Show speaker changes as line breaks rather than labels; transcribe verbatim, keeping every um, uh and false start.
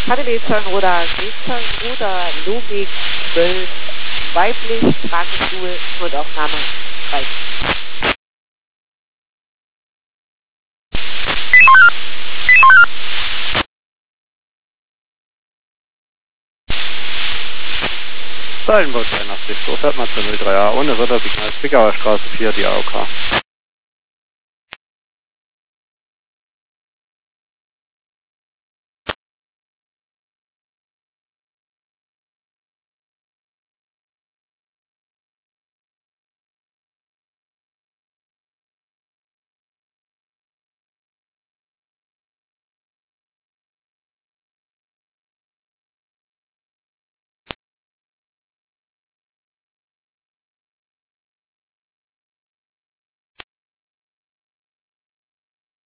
K D W Zollenroda, Zollenroda, Logik zwölf, weiblich, Tragestuhl, Notaufnahme weiblich.
Seilenboot einundachtzig, so fährt man zur null drei A ohne Wörtersignal, Zwickauer Straße vier, die A O K.